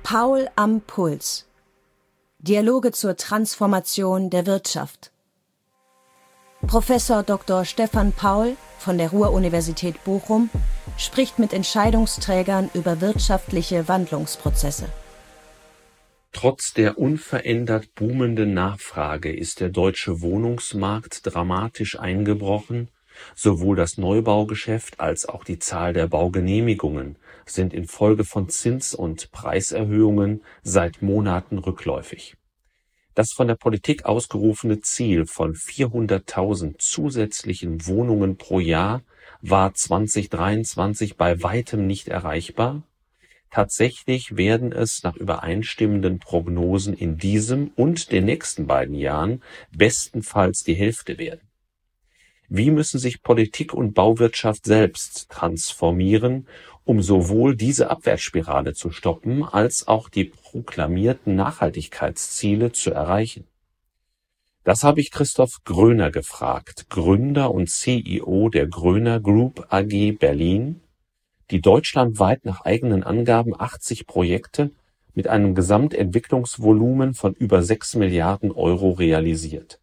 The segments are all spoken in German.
Paul am Puls. Dialoge zur Transformation der Wirtschaft. Professor Dr. Stefan Paul von der Ruhr-Universität Bochum spricht mit Entscheidungsträgern über wirtschaftliche Wandlungsprozesse. Trotz der unverändert boomenden Nachfrage ist der deutsche Wohnungsmarkt dramatisch eingebrochen. Sowohl das Neubaugeschäft als auch die Zahl der Baugenehmigungen sind infolge von Zins- und Preiserhöhungen seit Monaten rückläufig. Das von der Politik ausgerufene Ziel von 400.000 zusätzlichen Wohnungen pro Jahr war 2023 bei weitem nicht erreichbar. Tatsächlich werden es nach übereinstimmenden Prognosen in diesem und den nächsten beiden Jahren bestenfalls die Hälfte werden. Wie müssen sich Politik und Bauwirtschaft selbst transformieren, um sowohl diese Abwärtsspirale zu stoppen, als auch die proklamierten Nachhaltigkeitsziele zu erreichen? Das habe ich Christoph Gröner gefragt, Gründer und CEO der Gröner Group AG Berlin, die deutschlandweit nach eigenen Angaben 80 Projekte mit einem Gesamtentwicklungsvolumen von über 6 Milliarden Euro realisiert.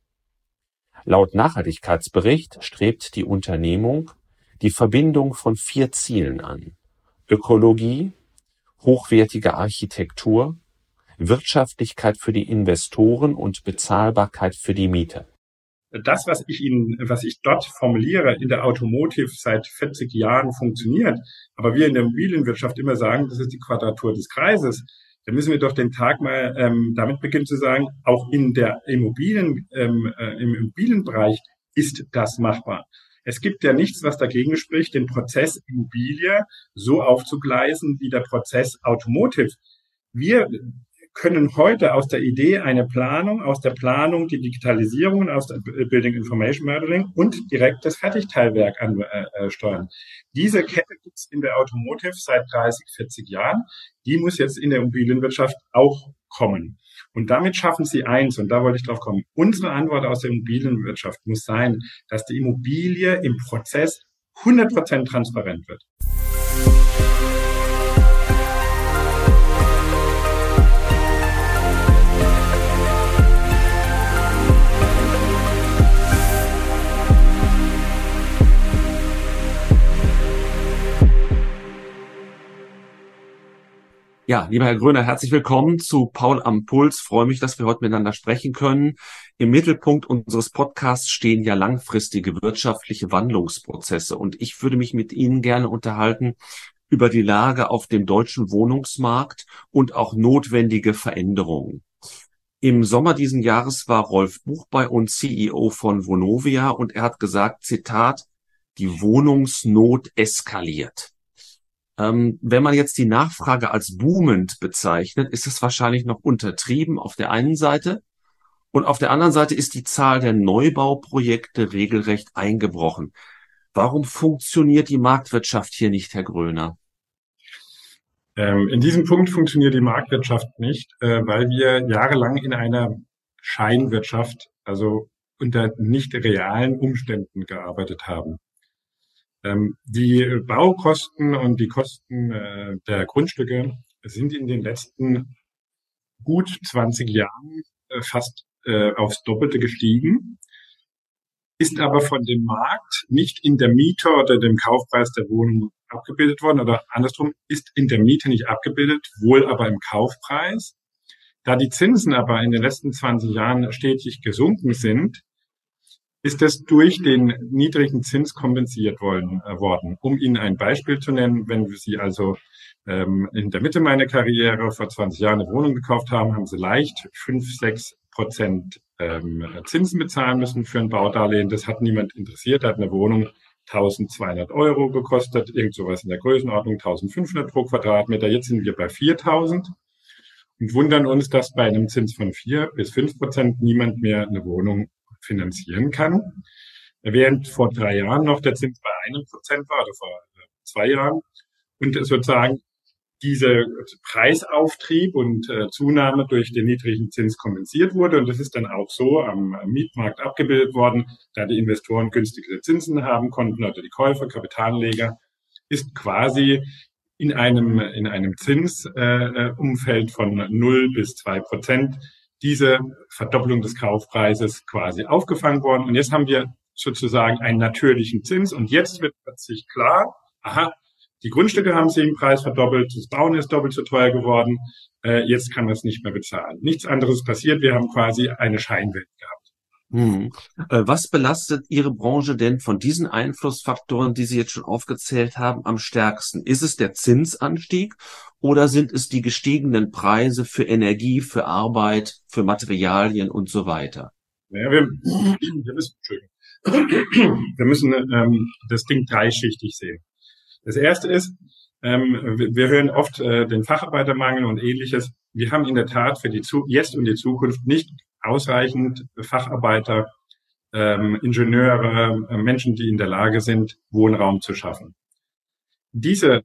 Laut Nachhaltigkeitsbericht strebt die Unternehmung die Verbindung von 4 Zielen an: Ökologie, hochwertige Architektur, Wirtschaftlichkeit für die Investoren und Bezahlbarkeit für die Mieter. Das, was ich dort formuliere, in der Automotive seit 40 Jahren funktioniert, aber wir in der Immobilienwirtschaft immer sagen, das ist die Quadratur des Kreises. Da müssen wir doch den Tag mal damit beginnen zu sagen, auch in der im Immobilienbereich ist das machbar. Es gibt ja nichts, was dagegen spricht, den Prozess Immobilie so aufzugleisen wie der Prozess Automotive. Wir können heute aus der Idee eine Planung, aus der Planung die Digitalisierung, aus der Building Information Modeling und direkt das Fertigteilwerk ansteuern. Diese Kette gibt es in der Automotive seit 30, 40 Jahren. Die muss jetzt in der Immobilienwirtschaft auch kommen. Und damit schaffen sie eins, und da wollte ich drauf kommen. Unsere Antwort aus der Immobilienwirtschaft muss sein, dass die Immobilie im Prozess 100% transparent wird. Ja, lieber Herr Gröner, herzlich willkommen zu Paul am Puls. Freue mich, dass wir heute miteinander sprechen können. Im Mittelpunkt unseres Podcasts stehen ja langfristige wirtschaftliche Wandlungsprozesse. Und ich würde mich mit Ihnen gerne unterhalten über die Lage auf dem deutschen Wohnungsmarkt und auch notwendige Veränderungen. Im Sommer diesen Jahres war Rolf Buch bei uns, CEO von Vonovia, und er hat gesagt, Zitat, die Wohnungsnot eskaliert. Wenn man jetzt die Nachfrage als boomend bezeichnet, ist es wahrscheinlich noch untertrieben auf der einen Seite. Und auf der anderen Seite ist die Zahl der Neubauprojekte regelrecht eingebrochen. Warum funktioniert die Marktwirtschaft hier nicht, Herr Gröner? In diesem Punkt funktioniert die Marktwirtschaft nicht, weil wir jahrelang in einer Scheinwirtschaft, also unter nicht realen Umständen gearbeitet haben. Die Baukosten und die Kosten der Grundstücke sind in den letzten gut 20 Jahren fast aufs Doppelte gestiegen, ist aber von dem Markt nicht in der Miete oder dem Kaufpreis der Wohnung abgebildet worden, oder andersrum, ist in der Miete nicht abgebildet, wohl aber im Kaufpreis. Da die Zinsen aber in den letzten 20 Jahren stetig gesunken sind, ist es durch den niedrigen Zins kompensiert worden. Um Ihnen ein Beispiel zu nennen, wenn Sie also in der Mitte meiner Karriere vor 20 Jahren eine Wohnung gekauft haben, haben Sie leicht 5-6% Zinsen bezahlen müssen für ein Baudarlehen. Das hat niemand interessiert. Da hat eine Wohnung 1.200 € gekostet, irgend sowas in der Größenordnung, 1.500 pro Quadratmeter. Jetzt sind wir bei 4.000 und wundern uns, dass bei einem Zins von 4-5% niemand mehr eine Wohnung finanzieren kann, während vor 3 Jahren noch der Zins bei 1% war, oder vor 2 Jahren, und sozusagen dieser Preisauftrieb und Zunahme durch den niedrigen Zins kompensiert wurde. Und das ist dann auch so am Mietmarkt abgebildet worden, da die Investoren günstigere Zinsen haben konnten oder die Käufer, Kapitalanleger, ist quasi in einem Zinsumfeld von 0 bis 2% diese Verdoppelung des Kaufpreises quasi aufgefangen worden. Und jetzt haben wir sozusagen einen natürlichen Zins. Und jetzt wird plötzlich klar, aha, die Grundstücke haben sich im Preis verdoppelt, das Bauen ist doppelt so teuer geworden, jetzt kann man es nicht mehr bezahlen. Nichts anderes passiert, wir haben quasi eine Scheinwelt gehabt. Was belastet Ihre Branche denn von diesen Einflussfaktoren, die Sie jetzt schon aufgezählt haben, am stärksten? Ist es der Zinsanstieg oder sind es die gestiegenen Preise für Energie, für Arbeit, für Materialien und so weiter? Ja, wir müssen das Ding dreischichtig sehen. Das erste ist, wir hören oft den Facharbeitermangel und Ähnliches. Wir haben in der Tat für jetzt und die Zukunft nicht ausreichend Facharbeiter, Ingenieure, Menschen, die in der Lage sind, Wohnraum zu schaffen. Dieses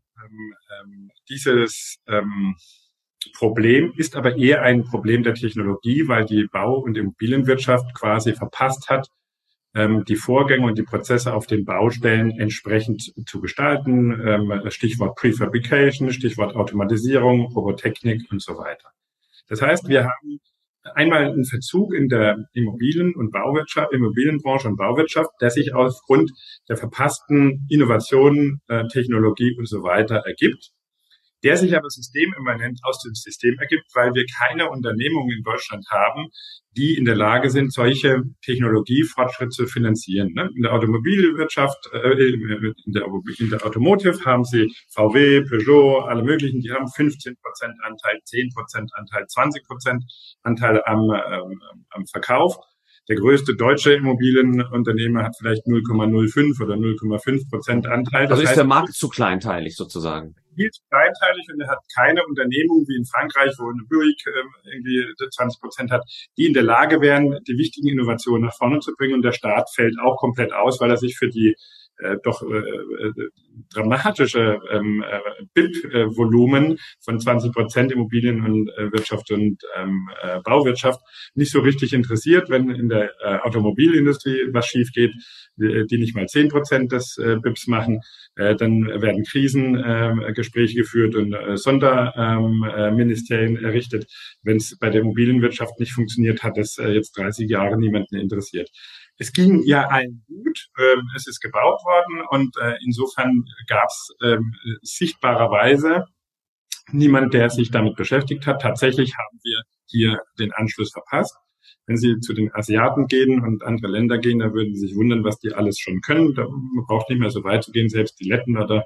Problem ist aber eher ein Problem der Technologie, weil die Bau- und Immobilienwirtschaft quasi verpasst hat, die Vorgänge und die Prozesse auf den Baustellen entsprechend zu gestalten. Stichwort Prefabrication, Stichwort Automatisierung, Robotechnik und so weiter. Das heißt, wir haben einmal einen Verzug in der Immobilienbranche und Bauwirtschaft, der sich aufgrund der verpassten Innovationen, Technologie und so weiter ergibt, der sich aber systemimmanent aus dem System ergibt, weil wir keine Unternehmungen in Deutschland haben, die in der Lage sind, solche Technologiefortschritte zu finanzieren. In der Automobilwirtschaft, in der Automotive haben Sie VW, Peugeot, alle möglichen, die haben 15% Anteil, 10% Anteil, 20% Anteil am Verkauf. Der größte deutsche Immobilienunternehmer hat vielleicht 0,05 oder 0,5% Anteil. Also ist der Markt zu kleinteilig sozusagen? Viel zu kleinteilig und er hat keine Unternehmung wie in Frankreich, wo eine Buick irgendwie 20% hat, die in der Lage wären, die wichtigen Innovationen nach vorne zu bringen. Und der Staat fällt auch komplett aus, weil er sich für die dramatische BIP-Volumen von 20% Immobilien- und Wirtschaft und Bauwirtschaft nicht so richtig interessiert. Wenn in der Automobilindustrie was schief geht, die nicht mal 10% des BIPs machen, dann werden Krisengespräche geführt und Sonderministerien errichtet. Wenn es bei der Immobilienwirtschaft nicht funktioniert, hat es jetzt 30 Jahre niemanden interessiert. Es ging ja allen gut, es ist gebaut worden und insofern gab es sichtbarerweise niemand, der sich damit beschäftigt hat. Tatsächlich haben wir hier den Anschluss verpasst. Wenn Sie zu den Asiaten gehen und andere Länder gehen, dann würden Sie sich wundern, was die alles schon können. Man braucht nicht mehr so weit zu gehen, selbst die Letten oder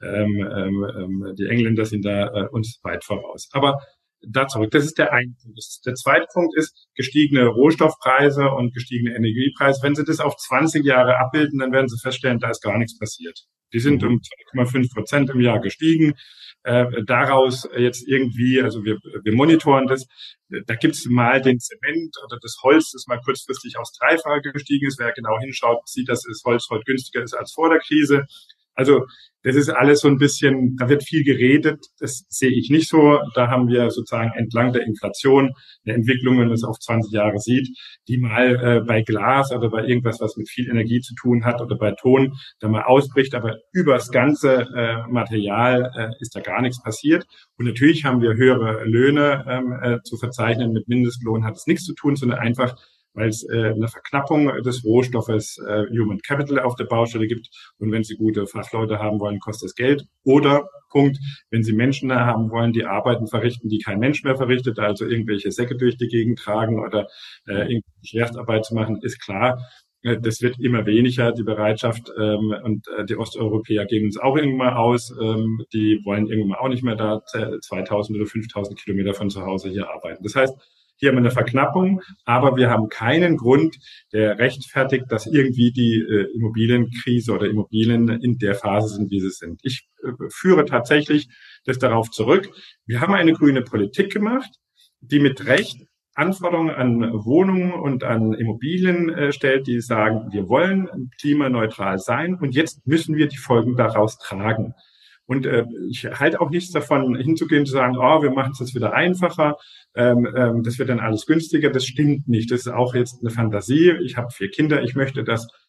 die Engländer sind da uns weit voraus. Aber da zurück. Das ist der eine Punkt. Der zweite Punkt ist gestiegene Rohstoffpreise und gestiegene Energiepreise. Wenn Sie das auf 20 Jahre abbilden, dann werden Sie feststellen, da ist gar nichts passiert. Die sind um 2,5% im Jahr gestiegen. Daraus jetzt irgendwie, also wir monitoren das, da gibt's mal den Zement oder das Holz, das mal kurzfristig aufs Dreifache gestiegen ist. Wer genau hinschaut, sieht, dass das Holz heute günstiger ist als vor der Krise. Also das ist alles so ein bisschen, da wird viel geredet, das sehe ich nicht so. Da haben wir sozusagen entlang der Inflation eine Entwicklung, wenn man es auf 20 Jahre sieht, die mal bei Glas oder bei irgendwas, was mit viel Energie zu tun hat oder bei Ton, da mal ausbricht. Aber über das ganze Material ist da gar nichts passiert. Und natürlich haben wir höhere Löhne zu verzeichnen. Mit Mindestlohn hat es nichts zu tun, sondern einfach, weil es eine Verknappung des Rohstoffes Human Capital auf der Baustelle gibt. Und wenn Sie gute Fachleute haben wollen, kostet es Geld. Oder, Punkt, wenn Sie Menschen haben wollen, die Arbeiten verrichten, die kein Mensch mehr verrichtet, also irgendwelche Säcke durch die Gegend tragen oder irgendwelche Schwerstarbeit zu machen, ist klar, das wird immer weniger, die Bereitschaft. Und die Osteuropäer gehen uns auch irgendwann mal aus. Die wollen irgendwann auch nicht mehr da 2000 oder 5000 Kilometer von zu Hause hier arbeiten. Das heißt, hier haben wir eine Verknappung, aber wir haben keinen Grund, der rechtfertigt, dass irgendwie die Immobilienkrise oder Immobilien in der Phase sind, wie sie sind. Ich führe tatsächlich das darauf zurück. Wir haben eine grüne Politik gemacht, die mit Recht Anforderungen an Wohnungen und an Immobilien stellt, die sagen, wir wollen klimaneutral sein und jetzt müssen wir die Folgen daraus tragen. Und ich halte auch nichts davon, hinzugehen zu sagen, oh, wir machen es jetzt wieder einfacher, das wird dann alles günstiger. Das stimmt nicht. Das ist auch jetzt eine Fantasie. Ich habe 4 Kinder, ich möchte, dass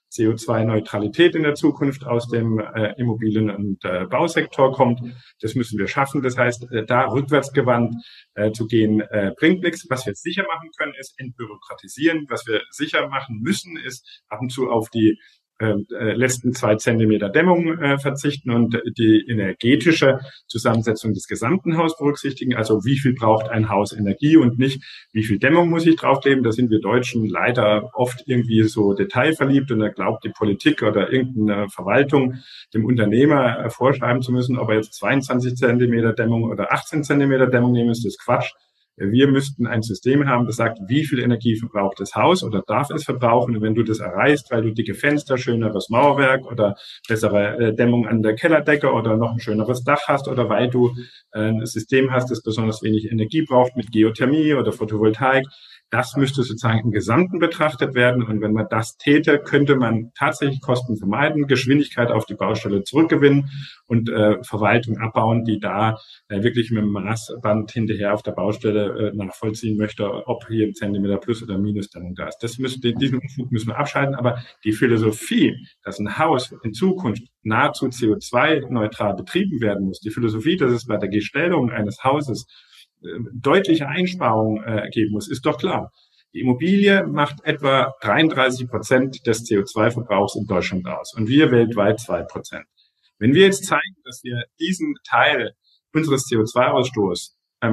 CO2-Neutralität in der Zukunft aus dem Immobilien- und Bausektor kommt. Das müssen wir schaffen. Das heißt, da rückwärtsgewandt zu gehen, bringt nichts. Was wir sicher machen können, ist entbürokratisieren. Was wir sicher machen müssen, ist ab und zu auf die letzten 2 Zentimeter Dämmung verzichten und die energetische Zusammensetzung des gesamten Hauses berücksichtigen. Also wie viel braucht ein Haus Energie und nicht, wie viel Dämmung muss ich draufkleben. Da sind wir Deutschen leider oft irgendwie so detailverliebt und da glaubt die Politik oder irgendeine Verwaltung dem Unternehmer vorschreiben zu müssen, ob er jetzt 22 Zentimeter Dämmung oder 18 Zentimeter Dämmung nehmen, ist das Quatsch. Wir müssten ein System haben, das sagt, wie viel Energie verbraucht das Haus oder darf es verbrauchen. Und wenn du das erreichst, weil du dicke Fenster, schöneres Mauerwerk oder bessere Dämmung an der Kellerdecke oder noch ein schöneres Dach hast oder weil du ein System hast, das besonders wenig Energie braucht mit Geothermie oder Photovoltaik, das müsste sozusagen im Gesamten betrachtet werden. Und wenn man das täte, könnte man tatsächlich Kosten vermeiden, Geschwindigkeit auf die Baustelle zurückgewinnen und Verwaltung abbauen, die da wirklich mit dem Maßband hinterher auf der Baustelle nachvollziehen möchte, ob hier ein Zentimeter plus oder minus Dämmung da ist. Diesen Unfug müssen wir abschalten. Aber die Philosophie, dass ein Haus in Zukunft nahezu CO2-neutral betrieben werden muss, die Philosophie, dass es bei der Gestellung eines Hauses deutliche Einsparungen geben muss, ist doch klar. Die Immobilie macht etwa 33% des CO2-Verbrauchs in Deutschland aus und wir weltweit 2%. Wenn wir jetzt zeigen, dass wir diesen Teil unseres CO2-Ausstoßes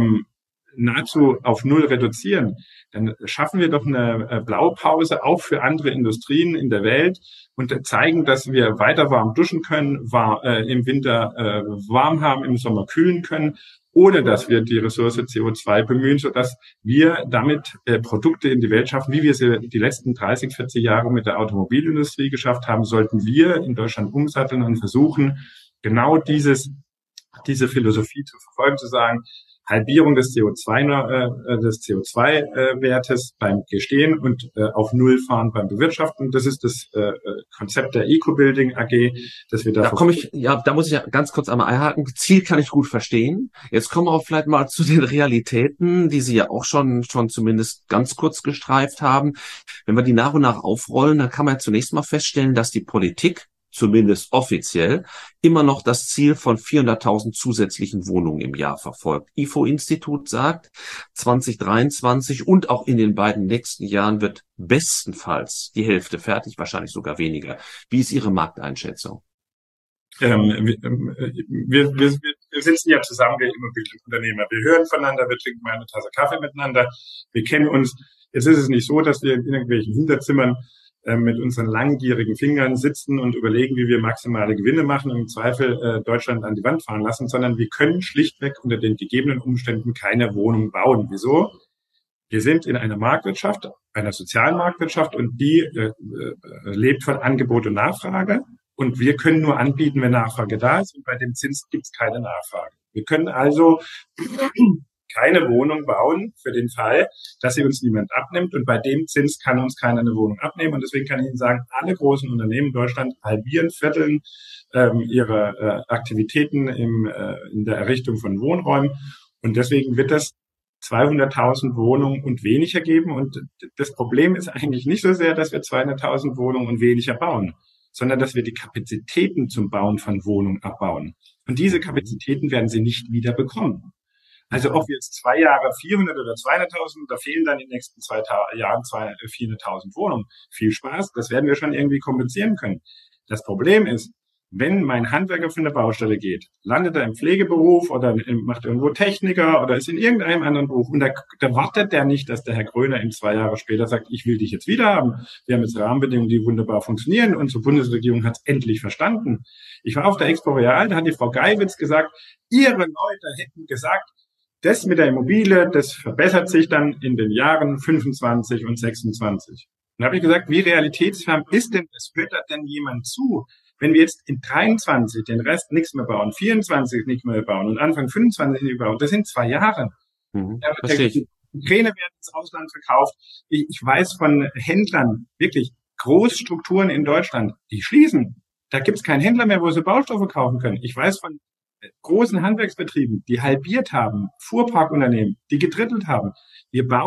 nahezu auf null reduzieren, dann schaffen wir doch eine Blaupause auch für andere Industrien in der Welt und zeigen, dass wir weiter warm duschen können, im Winter warm haben, im Sommer kühlen können, ohne dass wir die Ressource CO2 bemühen, sodass wir damit Produkte in die Welt schaffen, wie wir sie die letzten 30, 40 Jahre mit der Automobilindustrie geschafft haben, sollten wir in Deutschland umsatteln und versuchen, genau diese Philosophie zu verfolgen, zu sagen, Halbierung des CO2-Wertes beim Gestehen und auf Null fahren beim Bewirtschaften. Das ist das Konzept der Eco-Building AG, dass wir da muss ich ja ganz kurz einmal einhaken. Ziel kann ich gut verstehen. Jetzt kommen wir auch vielleicht mal zu den Realitäten, die Sie ja auch schon zumindest ganz kurz gestreift haben. Wenn wir die nach und nach aufrollen, dann kann man ja zunächst mal feststellen, dass die Politik zumindest offiziell, immer noch das Ziel von 400.000 zusätzlichen Wohnungen im Jahr verfolgt. IFO-Institut sagt, 2023 und auch in den beiden nächsten Jahren wird bestenfalls die Hälfte fertig, wahrscheinlich sogar weniger. Wie ist Ihre Markteinschätzung? Wir sitzen ja zusammen, wir Immobilienunternehmer. Wir hören voneinander, wir trinken mal eine Tasse Kaffee miteinander. Wir kennen uns. Jetzt ist es nicht so, dass wir in irgendwelchen Hinterzimmern mit unseren langgierigen Fingern sitzen und überlegen, wie wir maximale Gewinne machen und im Zweifel Deutschland an die Wand fahren lassen, sondern wir können schlichtweg unter den gegebenen Umständen keine Wohnung bauen. Wieso? Wir sind in einer Marktwirtschaft, einer sozialen Marktwirtschaft und die lebt von Angebot und Nachfrage und wir können nur anbieten, wenn Nachfrage da ist und bei dem Zins gibt es keine Nachfrage. Wir können also keine Wohnung bauen für den Fall, dass sie uns niemand abnimmt. Und bei dem Zins kann uns keiner eine Wohnung abnehmen. Und deswegen kann ich Ihnen sagen, alle großen Unternehmen in Deutschland halbieren, vierteln ihre Aktivitäten in der Errichtung von Wohnräumen. Und deswegen wird es 200.000 Wohnungen und weniger geben. Und das Problem ist eigentlich nicht so sehr, dass wir 200.000 Wohnungen und weniger bauen, sondern dass wir die Kapazitäten zum Bauen von Wohnungen abbauen. Und diese Kapazitäten werden Sie nicht wieder bekommen. Also ob wir jetzt 2 Jahre 400 oder 200.000, da fehlen dann in den nächsten 2 Jahren 400.000 Wohnungen. Viel Spaß, das werden wir schon irgendwie kompensieren können. Das Problem ist, wenn mein Handwerker von der Baustelle geht, landet er im Pflegeberuf oder macht irgendwo Techniker oder ist in irgendeinem anderen Beruf und da wartet der nicht, dass der Herr Gröner ihm 2 Jahre später sagt, ich will dich jetzt wieder haben. Wir haben jetzt Rahmenbedingungen, die wunderbar funktionieren. Unsere Bundesregierung hat es endlich verstanden. Ich war auf der Expo Real, da hat die Frau Geiwitz gesagt, Ihre Leute hätten gesagt, das mit der Immobilie, das verbessert sich dann in den Jahren 25 und 26. Und da habe ich gesagt, wie realitätsfern ist denn das? Hört da denn jemand zu? Wenn wir jetzt in 23 den Rest nichts mehr bauen, 24 nichts mehr bauen und Anfang 25 nicht mehr bauen, das sind 2 Jahre. Verstehe ich. Kräne werden ins Ausland verkauft. Ich weiß von Händlern, wirklich Großstrukturen in Deutschland, die schließen. Da gibt es keinen Händler mehr, wo sie Baustoffe kaufen können. Ich weiß von großen Handwerksbetrieben, die halbiert haben, Fuhrparkunternehmen, die gedrittelt haben. Wir bauen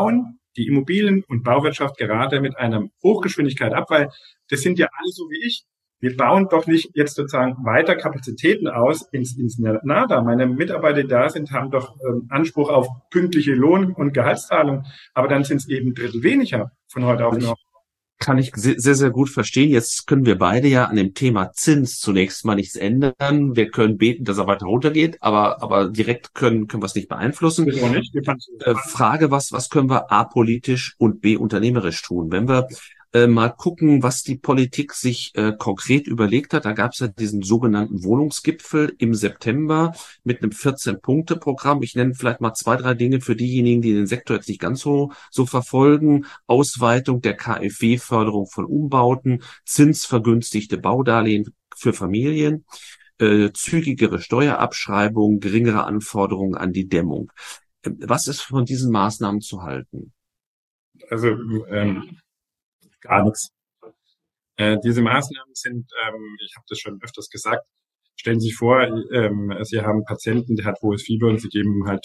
die Immobilien- und Bauwirtschaft gerade mit einer Hochgeschwindigkeit ab, weil das sind ja alle so wie ich. Wir bauen doch nicht jetzt sozusagen weiter Kapazitäten aus ins Nada. Meine Mitarbeiter, die da sind, haben doch Anspruch auf pünktliche Lohn- und Gehaltszahlung, aber dann sind es eben ein Drittel weniger von heute auf morgen. Kann ich sehr, sehr gut verstehen. Jetzt können wir beide ja an dem Thema Zins zunächst mal nichts ändern. Wir können beten, dass er weiter runtergeht, aber direkt können wir es nicht beeinflussen. Das auch nicht. Frage, was können wir A politisch und B unternehmerisch tun? Wenn wir mal gucken, was die Politik sich konkret überlegt hat. Da gab es ja diesen sogenannten Wohnungsgipfel im September mit einem 14-Punkte-Programm. Ich nenne vielleicht mal 2, 3 Dinge für diejenigen, die den Sektor jetzt nicht ganz so verfolgen. Ausweitung der KfW-Förderung von Umbauten, zinsvergünstigte Baudarlehen für Familien, zügigere Steuerabschreibung, geringere Anforderungen an die Dämmung. Was ist von diesen Maßnahmen zu halten? Also gar nichts. Diese Maßnahmen sind, ich habe das schon öfters gesagt, stellen Sie sich vor, Sie haben einen Patienten, der hat hohes Fieber und Sie geben halt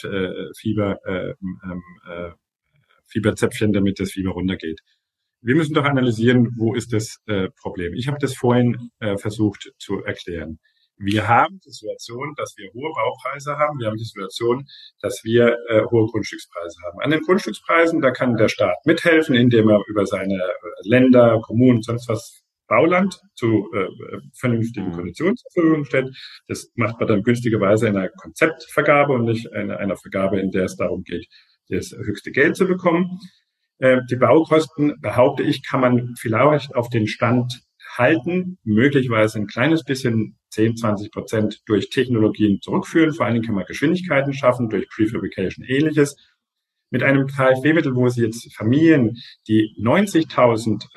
Fieberzäpfchen, damit das Fieber runtergeht. Wir müssen doch analysieren, wo ist das Problem. Ich habe das vorhin versucht zu erklären. Wir haben die Situation, dass wir hohe Baupreise haben. Wir haben die Situation, dass wir hohe Grundstückspreise haben. An den Grundstückspreisen, da kann der Staat mithelfen, indem er über seine Länder, Kommunen, sonst was Bauland zu vernünftigen Konditionen zur Verfügung stellt. Das macht man dann günstigerweise in einer Konzeptvergabe und nicht in einer Vergabe, in der es darum geht, das höchste Geld zu bekommen. Die Baukosten, behaupte ich, kann man vielleicht auf den Stand halten, möglicherweise ein kleines bisschen 10-20% durch Technologien zurückführen. Vor allen Dingen kann man Geschwindigkeiten schaffen durch Prefabrication ähnliches. Mit einem KfW-Mittel, wo Sie jetzt Familien, die 90.000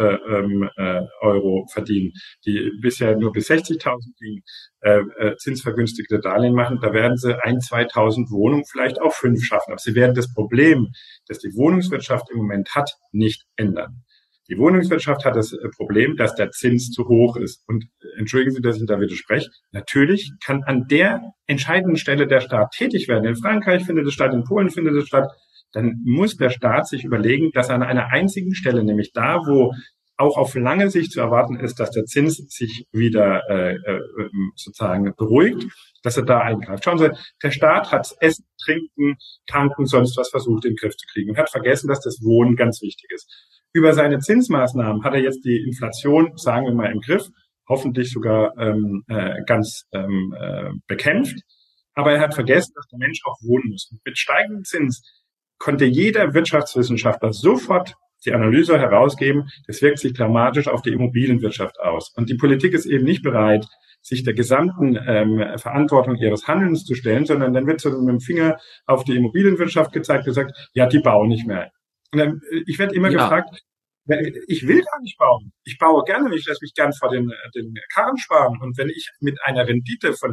Euro verdienen, die bisher nur bis 60.000 liegen, zinsvergünstigte Darlehen machen, da werden Sie 1.000-2.000 Wohnungen, vielleicht auch 5 schaffen. Aber Sie werden das Problem, das die Wohnungswirtschaft im Moment hat, nicht ändern. Die Wohnungswirtschaft hat das Problem, dass der Zins zu hoch ist. Und entschuldigen Sie, dass ich da widerspreche. Natürlich kann an der entscheidenden Stelle der Staat tätig werden. In Frankreich findet es statt, in Polen findet es statt. Dann muss der Staat sich überlegen, dass er an einer einzigen Stelle, nämlich da, wo auch auf lange Sicht zu erwarten ist, dass der Zins sich wieder sozusagen beruhigt, dass er da eingreift. Schauen Sie, der Staat hat Essen, Trinken, Tanken, sonst was versucht in den Griff zu kriegen und hat vergessen, dass das Wohnen ganz wichtig ist. Über seine Zinsmaßnahmen hat er jetzt die Inflation, sagen wir mal, im Griff, hoffentlich sogar ganz bekämpft. Aber er hat vergessen, dass der Mensch auch wohnen muss. Und mit steigendem Zins konnte jeder Wirtschaftswissenschaftler sofort die Analyse herausgeben, das wirkt sich dramatisch auf die Immobilienwirtschaft aus. Und die Politik ist eben nicht bereit, sich der gesamten Verantwortung ihres Handelns zu stellen, sondern dann wird so mit dem Finger auf die Immobilienwirtschaft gezeigt und gesagt, ja, die bauen nicht mehr. Und dann, ich werde immer gefragt, ich will gar nicht bauen. Ich baue gerne, ich lasse mich gern vor den Karren sparen. Und wenn ich mit einer Rendite von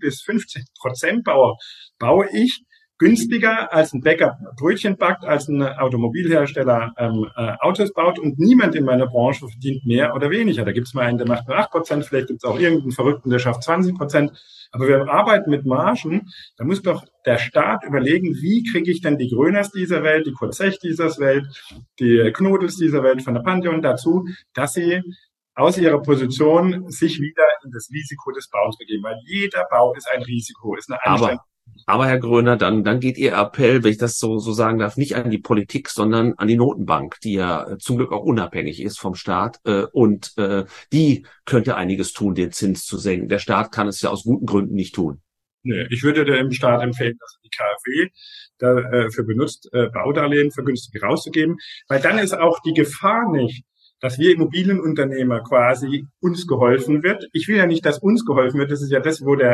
10-15% baue ich günstiger als ein Bäcker Brötchen backt, als ein Automobilhersteller Autos baut und niemand in meiner Branche verdient mehr oder weniger. Da gibt es mal einen, der macht nur 8%, vielleicht gibt es auch irgendeinen Verrückten, der schafft 20%. Aber wir arbeiten mit Margen, da muss doch der Staat überlegen, wie kriege ich denn die Gröners dieser Welt, die Kurzech dieser Welt, die Knodels dieser Welt von der Pantheon dazu, dass sie aus ihrer Position sich wieder in das Risiko des Bauens begeben. Weil jeder Bau ist ein Risiko, ist eine Anstrengung. Aber Herr Gröner, dann geht Ihr Appell, wenn ich das so sagen darf, nicht an die Politik, sondern an die Notenbank, die ja zum Glück auch unabhängig ist vom Staat. Und die könnte einiges tun, den Zins zu senken. Der Staat kann es ja aus guten Gründen nicht tun. Nee, ich würde dem Staat empfehlen, dass die KfW dafür benutzt, Baudarlehen vergünstigt rauszugeben, weil dann ist auch die Gefahr nicht, dass wir Immobilienunternehmer quasi uns geholfen wird. Ich will ja nicht, dass uns geholfen wird. Das ist ja das, wo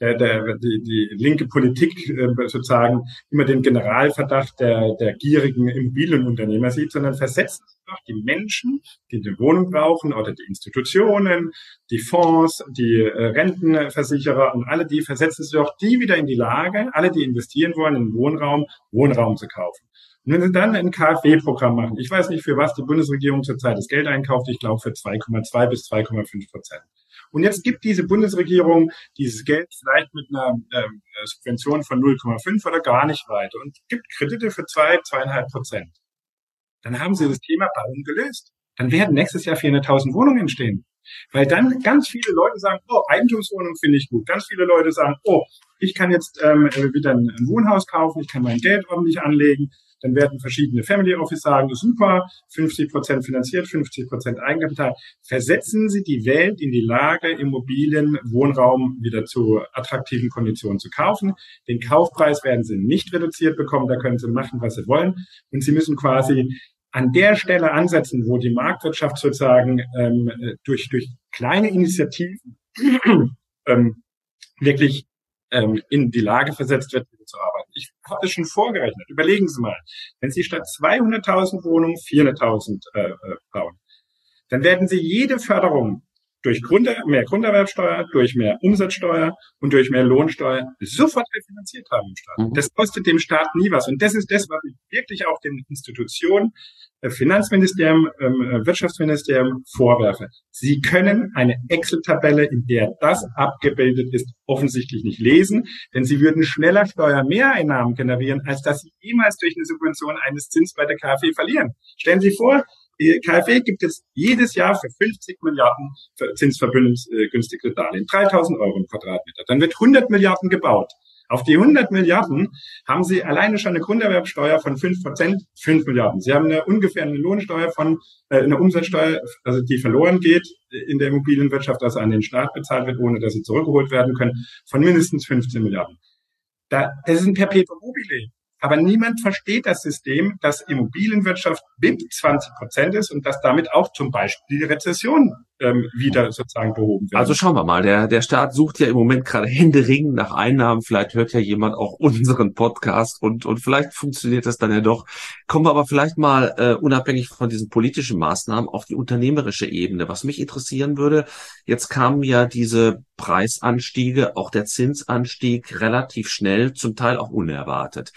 die linke Politik sozusagen immer den Generalverdacht der gierigen Immobilienunternehmer sieht, sondern versetzt doch die Menschen, die eine Wohnung brauchen, oder die Institutionen, die Fonds, die Rentenversicherer und alle die versetzen sich doch die wieder in die Lage, alle die investieren wollen in Wohnraum zu kaufen. Und wenn Sie dann ein KfW-Programm machen, ich weiß nicht, für was die Bundesregierung zurzeit das Geld einkauft, ich glaube für 2,2 bis 2,5%. Und jetzt gibt diese Bundesregierung dieses Geld vielleicht mit einer Subvention von 0,5 oder gar nicht weiter und gibt Kredite für 2,5%. dann haben Sie das Thema Bauen gelöst. Dann werden nächstes Jahr 400.000 Wohnungen entstehen. Weil dann ganz viele Leute sagen, oh, Eigentumswohnung finde ich gut. Ganz viele Leute sagen, oh, ich kann jetzt wieder ein Wohnhaus kaufen, ich kann mein Geld ordentlich anlegen. Dann werden verschiedene Family Office sagen, super, 50% finanziert, 50% Eigenkapital. Versetzen Sie die Welt in die Lage, Immobilien, Wohnraum wieder zu attraktiven Konditionen zu kaufen. Den Kaufpreis werden Sie nicht reduziert bekommen, da können Sie machen, was Sie wollen. Und Sie müssen quasi an der Stelle ansetzen, wo die Marktwirtschaft sozusagen durch kleine Initiativen wirklich in die Lage versetzt wird, wieder zu arbeiten. Ich habe das schon vorgerechnet. Überlegen Sie mal, wenn Sie statt 200.000 Wohnungen 400.000 bauen, dann werden Sie jede Förderung durch mehr Grunderwerbsteuer, durch mehr Umsatzsteuer und durch mehr Lohnsteuer sofort refinanziert haben im Staat. Das kostet dem Staat nie was. Und das ist das, was ich wirklich auch den Institutionen, Finanzministerium, Wirtschaftsministerium vorwerfe. Sie können eine Excel-Tabelle, in der das abgebildet ist, offensichtlich nicht lesen, denn Sie würden schneller Steuermehreinnahmen generieren, als dass Sie jemals durch eine Subvention eines Zins bei der KfW verlieren. Stellen Sie vor, die KfW gibt es jedes Jahr für 50 Milliarden zinsvergünstigte Darlehen, 3.000 Euro im Quadratmeter. Dann wird 100 Milliarden gebaut. Auf die 100 Milliarden haben Sie alleine schon eine Grunderwerbsteuer von 5%, 5 Milliarden. Sie haben ungefähr eine Lohnsteuer eine Umsatzsteuer, also die verloren geht in der Immobilienwirtschaft, also an den Staat bezahlt wird, ohne dass sie zurückgeholt werden können, von mindestens 15 Milliarden. Das ist ein Perpetuum mobile. Aber niemand versteht das System, dass Immobilienwirtschaft BIP 20% ist und dass damit auch zum Beispiel die Rezession wieder sozusagen behoben wird. Also schauen wir mal, der Staat sucht ja im Moment gerade händeringend nach Einnahmen. Vielleicht hört ja jemand auch unseren Podcast und vielleicht funktioniert das dann ja doch. Kommen wir aber vielleicht mal unabhängig von diesen politischen Maßnahmen auf die unternehmerische Ebene. Was mich interessieren würde, jetzt kamen ja diese Preisanstiege, auch der Zinsanstieg relativ schnell, zum Teil auch unerwartet.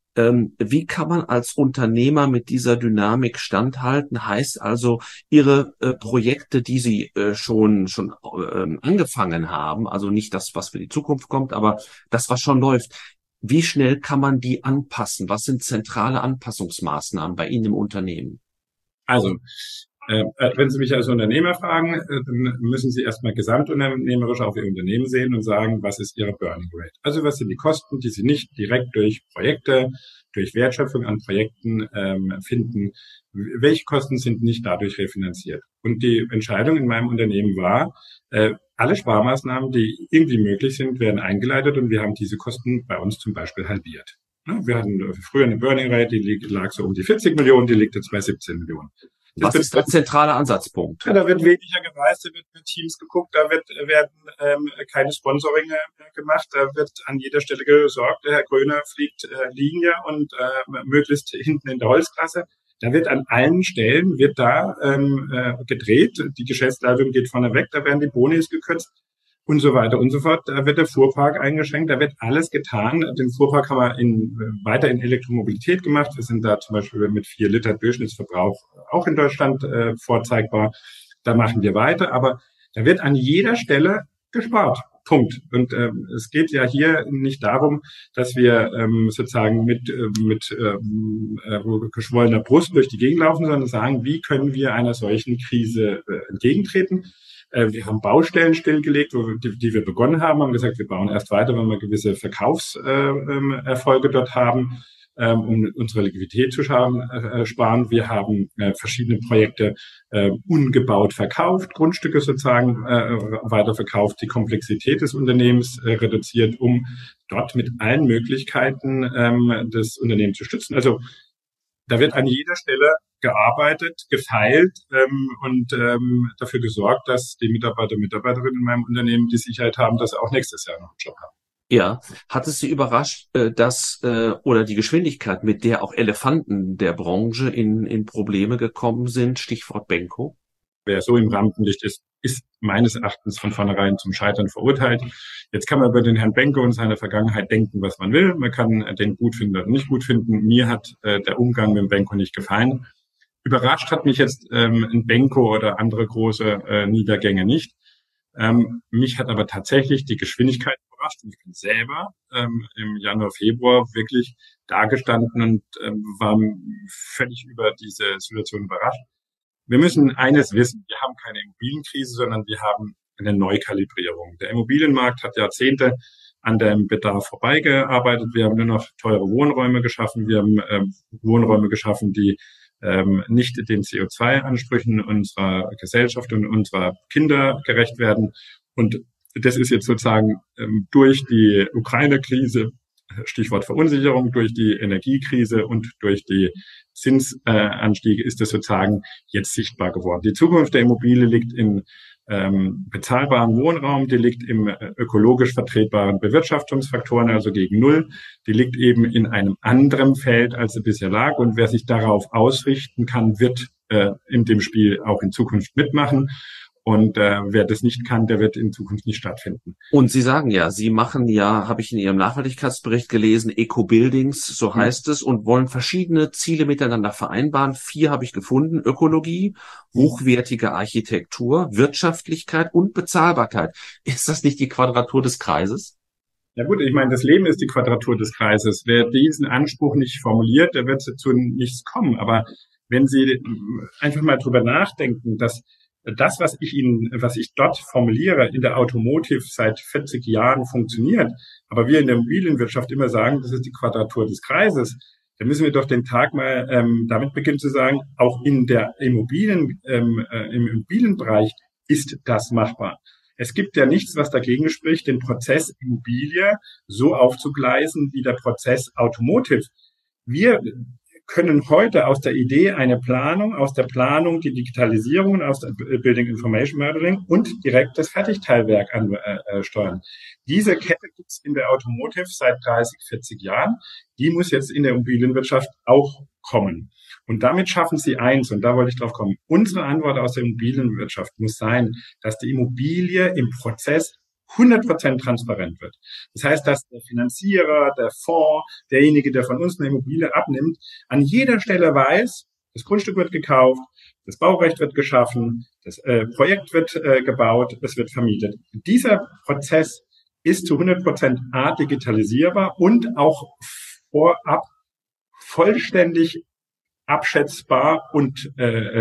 Wie kann man als Unternehmer mit dieser Dynamik standhalten? Heißt also, Ihre Projekte, die Sie schon angefangen haben, also nicht das, was für die Zukunft kommt, aber das, was schon läuft, wie schnell kann man die anpassen? Was sind zentrale Anpassungsmaßnahmen bei Ihnen im Unternehmen? Also, wenn Sie mich als Unternehmer fragen, dann müssen Sie erstmal gesamtunternehmerisch auf Ihr Unternehmen sehen und sagen, was ist Ihre Burning Rate? Also was sind die Kosten, die Sie nicht direkt durch Projekte, durch Wertschöpfung an Projekten finden? Welche Kosten sind nicht dadurch refinanziert? Und die Entscheidung in meinem Unternehmen war, alle Sparmaßnahmen, die irgendwie möglich sind, werden eingeleitet und wir haben diese Kosten bei uns zum Beispiel halbiert. Wir hatten früher eine Burning Rate, die lag so um die 40 Millionen, die liegt jetzt bei 17 Millionen. Was ist der zentrale Ansatzpunkt? Ja, da wird weniger gereist, da wird mit Teams geguckt, da werden keine Sponsoringe gemacht, da wird an jeder Stelle gesorgt, der Herr Gröner fliegt Linie und möglichst hinten in der Holzklasse. Da wird an allen Stellen gedreht, die Geschäftsleitung geht vorne weg, da werden die Bonis gekürzt und so weiter und so fort. Da wird der Fuhrpark eingeschränkt, da wird alles getan. Den Fuhrpark haben wir weiter in Elektromobilität gemacht. Wir sind da zum Beispiel mit 4 Liter Durchschnittsverbrauch auch in Deutschland vorzeigbar. Da machen wir weiter, aber da wird an jeder Stelle gespart. Punkt. Und es geht ja hier nicht darum, dass wir sozusagen mit geschwollener Brust durch die Gegend laufen, sondern sagen, wie können wir einer solchen Krise entgegentreten? Wir haben Baustellen stillgelegt, die wir begonnen haben gesagt, wir bauen erst weiter, wenn wir gewisse Verkaufserfolge dort haben, um unsere Liquidität zu sparen. Wir haben verschiedene Projekte ungebaut verkauft, Grundstücke sozusagen weiterverkauft, die Komplexität des Unternehmens reduziert, um dort mit allen Möglichkeiten das Unternehmen zu stützen. Also da wird an jeder Stelle gearbeitet, gefeilt und dafür gesorgt, dass die Mitarbeiter und Mitarbeiterinnen in meinem Unternehmen die Sicherheit haben, dass sie auch nächstes Jahr noch einen Job haben. Ja, hat es Sie überrascht, dass oder die Geschwindigkeit, mit der auch Elefanten der Branche in Probleme gekommen sind, Stichwort Benko? Wer so im Rampenlicht ist meines Erachtens von vornherein zum Scheitern verurteilt. Jetzt kann man über den Herrn Benko und seine Vergangenheit denken, was man will. Man kann den gut finden oder nicht gut finden. Mir hat der Umgang mit dem Benko nicht gefallen. Überrascht hat mich jetzt ein Benko oder andere große Niedergänge nicht. Mich hat aber tatsächlich die Geschwindigkeit überrascht. Ich bin selber im Januar, Februar wirklich dagestanden und war völlig über diese Situation überrascht. Wir müssen eines wissen, wir haben keine Immobilienkrise, sondern wir haben eine Neukalibrierung. Der Immobilienmarkt hat Jahrzehnte an dem Bedarf vorbeigearbeitet. Wir haben nur noch teure Wohnräume geschaffen. Wir haben Wohnräume geschaffen, die nicht den CO2-Ansprüchen unserer Gesellschaft und unserer Kinder gerecht werden. Und das ist jetzt sozusagen durch die Ukraine-Krise, Stichwort Verunsicherung, durch die Energiekrise und durch die Zinsanstiege ist das sozusagen jetzt sichtbar geworden. Die Zukunft der Immobilie liegt in bezahlbaren Wohnraum, die liegt im ökologisch vertretbaren Bewirtschaftungsfaktoren, also gegen Null. Die liegt eben in einem anderen Feld, als sie bisher lag. Und wer sich darauf ausrichten kann, wird in dem Spiel auch in Zukunft mitmachen. Und wer das nicht kann, der wird in Zukunft nicht stattfinden. Und Sie sagen ja, Sie machen ja, habe ich in Ihrem Nachhaltigkeitsbericht gelesen, Eco-Buildings, so heißt es, und wollen verschiedene Ziele miteinander vereinbaren. 4 habe ich gefunden: Ökologie, hochwertige Architektur, Wirtschaftlichkeit und Bezahlbarkeit. Ist das nicht die Quadratur des Kreises? Ja gut, ich meine, das Leben ist die Quadratur des Kreises. Wer diesen Anspruch nicht formuliert, der wird zu nichts kommen. Aber wenn Sie einfach mal drüber nachdenken, dass das, was ich dort formuliere, in der Automotive seit 40 Jahren funktioniert, aber wir in der Immobilienwirtschaft immer sagen, das ist die Quadratur des Kreises, dann müssen wir doch den Tag mal damit beginnen zu sagen, auch in der im Immobilienbereich ist das machbar. Es gibt ja nichts, was dagegen spricht, den Prozess Immobilie so aufzugleisen wie der Prozess Automotive. Wir können heute aus der Idee eine Planung, aus der Planung die Digitalisierung, aus der Building Information Modeling und direkt das Fertigteilwerk ansteuern. Diese Kette gibt es in der Automotive seit 30, 40 Jahren. Die muss jetzt in der Immobilienwirtschaft auch kommen. Und damit schaffen sie eins, und da wollte ich drauf kommen. Unsere Antwort aus der Immobilienwirtschaft muss sein, dass die Immobilie im Prozess 100% transparent wird. Das heißt, dass der Finanzierer, der Fonds, derjenige, der von uns eine Immobilie abnimmt, an jeder Stelle weiß, das Grundstück wird gekauft, das Baurecht wird geschaffen, das Projekt wird gebaut, es wird vermietet. Dieser Prozess ist zu 100% digitalisierbar und auch vorab vollständig abschätzbar und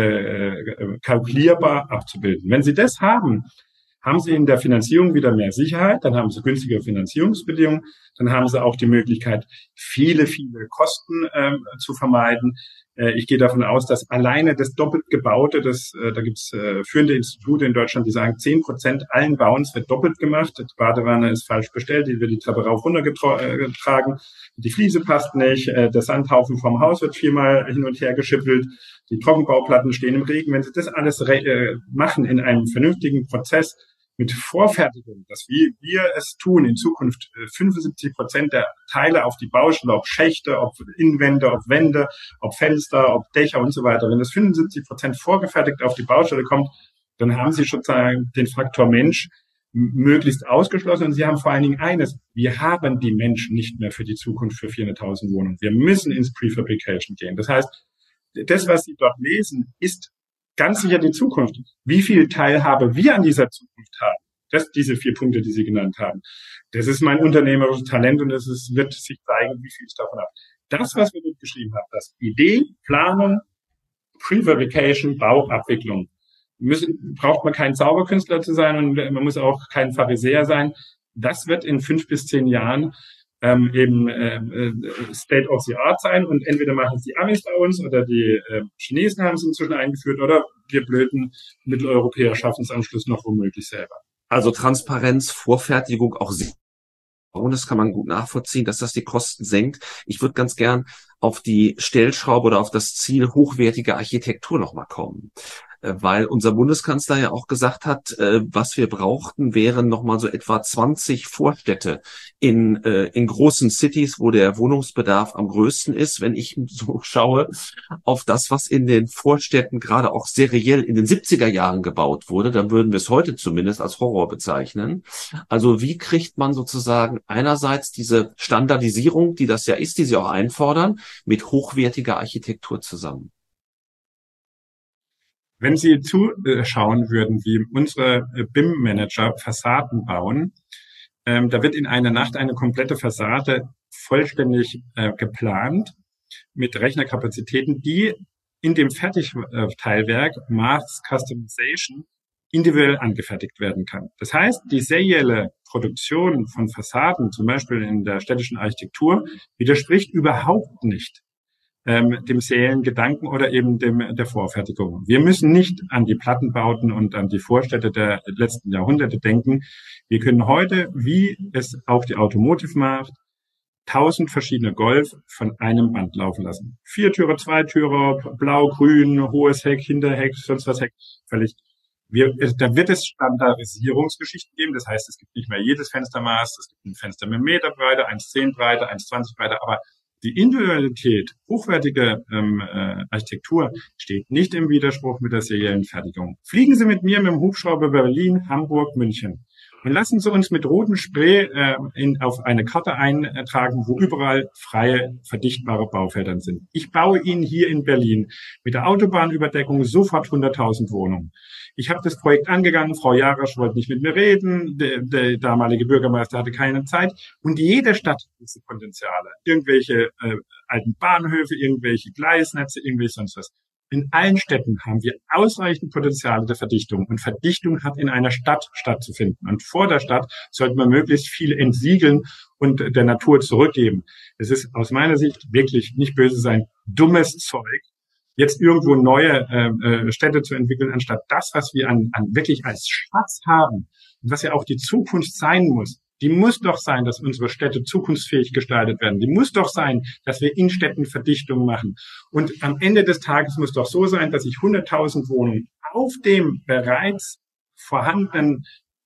kalkulierbar abzubilden. Wenn Sie das haben Sie in der Finanzierung wieder mehr Sicherheit, dann haben Sie günstige Finanzierungsbedingungen, dann haben Sie auch die Möglichkeit, viele Kosten zu vermeiden. Ich gehe davon aus, dass alleine das doppelt gebaute, da gibt es führende Institute in Deutschland, die sagen, 10% allen Bauens wird doppelt gemacht. Die Badewanne ist falsch bestellt, die wird die Treppe rauf runter getragen, die Fliese passt nicht, der Sandhaufen vom Haus wird 4-mal hin und her geschippelt, die Trockenbauplatten stehen im Regen. Wenn Sie das alles machen in einem vernünftigen Prozess, mit Vorfertigung, dass wir es tun, in Zukunft 75% der Teile auf die Baustelle, ob Schächte, ob Innenwände, ob Wände, ob Fenster, ob Dächer und so weiter. Wenn das 75% vorgefertigt auf die Baustelle kommt, dann haben Sie sozusagen den Faktor Mensch möglichst ausgeschlossen. Und Sie haben vor allen Dingen eines: Wir haben die Menschen nicht mehr für die Zukunft für 400.000 Wohnungen. Wir müssen ins Prefabrication gehen. Das heißt, das, was Sie dort lesen, ist ganz sicher die Zukunft. Wie viel Teilhabe wir an dieser Zukunft haben, diese 4 Punkte, die Sie genannt haben, das ist mein unternehmerisches Talent, und wird sich zeigen, wie viel ich davon habe. Das, was wir mitgeschrieben haben, das Idee, Planung, Prefabrication, Bau, Abwicklung, braucht man kein Zauberkünstler zu sein, und man muss auch kein Pharisäer sein. Das wird in 5 bis 10 Jahren State of the Art sein, und entweder machen es die Amis bei uns oder die Chinesen haben es inzwischen eingeführt, oder wir blöden Mitteleuropäer schaffen es am Schluss noch womöglich selber. Also Transparenz, Vorfertigung, auch und das kann man gut nachvollziehen, dass das die Kosten senkt. Ich würde ganz gern auf die Stellschraube oder auf das Ziel hochwertige Architektur nochmal kommen. Weil unser Bundeskanzler ja auch gesagt hat, was wir brauchten, wären nochmal so etwa 20 Vorstädte in großen Cities, wo der Wohnungsbedarf am größten ist. Wenn ich so schaue auf das, was in den Vorstädten gerade auch seriell in den 70er Jahren gebaut wurde, dann würden wir es heute zumindest als Horror bezeichnen. Also wie kriegt man sozusagen einerseits diese Standardisierung, die das ja ist, die Sie auch einfordern, mit hochwertiger Architektur zusammen? Wenn Sie zuschauen würden, wie unsere BIM-Manager Fassaden bauen, da wird in einer Nacht eine komplette Fassade vollständig geplant mit Rechnerkapazitäten, die in dem Fertigteilwerk Mass Customization individuell angefertigt werden kann. Das heißt, die serielle Produktion von Fassaden, zum Beispiel in der städtischen Architektur, widerspricht überhaupt nicht dem seriellen Gedanken oder eben der Vorfertigung. Wir müssen nicht an die Plattenbauten und an die Vorstädte der letzten Jahrhunderte denken. Wir können heute, wie es auch die Automotive macht, 1000 verschiedene Golf von einem Band laufen lassen. 4-Türer, 2-Türer, blau, grün, hohes Heck, Hinterheck, sonst was Heck, völlig. Da wird es Standardisierungsgeschichten geben. Das heißt, es gibt nicht mehr jedes Fenstermaß. Es gibt ein Fenster mit Meter Breite, 1,10 Breite, 1,20 Breite. Aber die Individualität, hochwertige Architektur steht nicht im Widerspruch mit der seriellen Fertigung. Fliegen Sie mit mir mit dem Hubschrauber über Berlin, Hamburg, München. Und lassen Sie uns mit rotem Spray auf eine Karte eintragen, wo überall freie, verdichtbare Baufelder sind. Ich baue Ihnen hier in Berlin mit der Autobahnüberdeckung sofort 100.000 Wohnungen. Ich habe das Projekt angegangen, Frau Jarasch wollte nicht mit mir reden, der damalige Bürgermeister hatte keine Zeit. Und jede Stadt hat diese Potenziale. Irgendwelche alten Bahnhöfe, irgendwelche Gleisnetze, irgendwelche sonst was. In allen Städten haben wir ausreichend Potenziale der Verdichtung. Und Verdichtung hat in einer Stadt stattzufinden. Und vor der Stadt sollte man möglichst viel entsiegeln und der Natur zurückgeben. Es ist aus meiner Sicht wirklich, nicht böse sein, dummes Zeug, jetzt irgendwo neue Städte zu entwickeln, anstatt das, was wir an wirklich als Schatz haben und was ja auch die Zukunft sein muss. Die muss doch sein, dass unsere Städte zukunftsfähig gestaltet werden. Die muss doch sein, dass wir in Städten Verdichtung machen. Und am Ende des Tages muss doch so sein, dass ich 100.000 Wohnungen auf dem bereits vorhandenen